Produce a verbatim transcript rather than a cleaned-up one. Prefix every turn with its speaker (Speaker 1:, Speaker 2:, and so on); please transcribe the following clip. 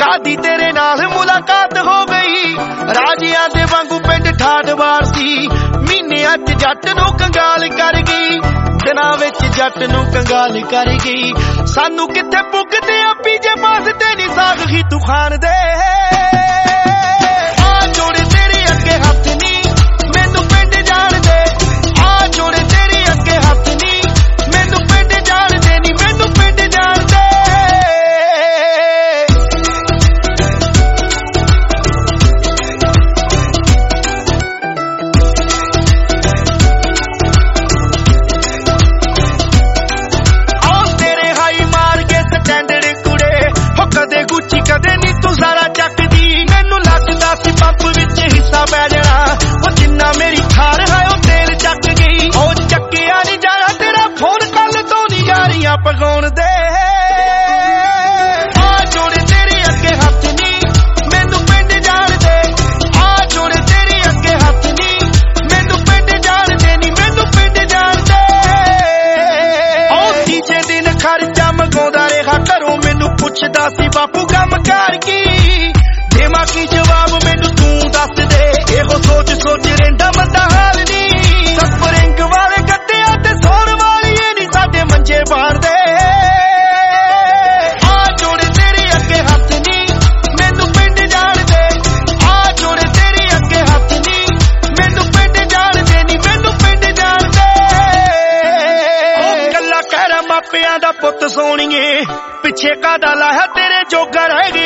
Speaker 1: ਕਾਦੀ तेरे नाल मुलाकात हो गई राजियां दे वांगू पिंड ठाडवार सी महीनियां च जट नूं कंगाल कर गई दिनां विच जट नूं कंगाल कर गई सानू किथे पुगदे आ पीजे पास ते नी साग ही तू खान दे आ जोड़े तेरे अगे हथ नी मैनू पिंड जान दे आ जोड़े तेरे अगे हथ नी मैनू पिंड जान दे नी मैनू पिंड जान दे गुची कदे नी तू सारा चकदी मैनू लगदा सी पंप विच हिस्सा पै जाना ओ जिन्ना मेरी थार है ओ तेल चक गई ओ चक्किया नी जाना तेरा फोन कल तो नी यारियां पगाउण दे आ जोड़े तेरे अगे हथ नी मैनू पिंड जान दे आ जोड़े तेरे अगे हथ नी मैनू पिंड जान दे नी मैनू पिंड जान दे ओ तीजे दिन खर्चा मंगाउंदा रहा घरों मैनू पुछदा सी बापू काम कर की देवा की जवाब मैनू तू दस दे एहो सोच सोच रहिंदा बंदा हाल नी स्प्रिंग वाले गद्दियां ते सौर वाली नी साडे मंजे बार दे आ जोड़े तेरे अगे हथ नी मैनू पिंड जान दे आ जोड़े तेरे अगे हथ नी मैनू पिंड जान दे नी मैनू पिंड जान दे ओ कल्ला कहरा मापियां दा पुੱਤ सोणीए पिछे कादा लाया तेरे जोगा रह गया